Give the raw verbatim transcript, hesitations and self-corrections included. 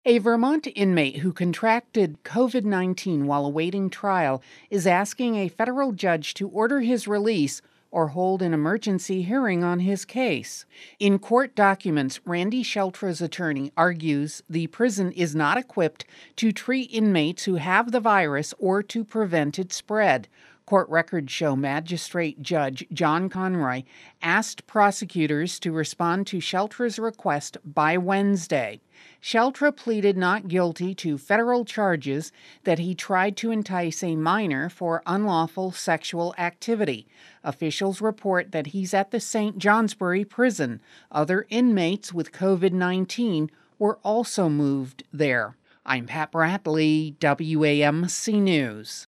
A Vermont inmate who contracted COVID nineteen while awaiting trial is asking a federal judge to order his release or hold an emergency hearing on his case. In court documents, Randy Sheltra's attorney argues the prison is not equipped to treat inmates who have the virus or to prevent its spread. Court records show Magistrate Judge John Conroy asked prosecutors to respond to Sheltra's request by Wednesday. Sheltra pleaded not guilty to federal charges that he tried to entice a minor for unlawful sexual activity. Officials report that he's at the Saint Johnsbury prison. Other inmates with COVID nineteen were also moved there. I'm Pat Bradley, W A M C News.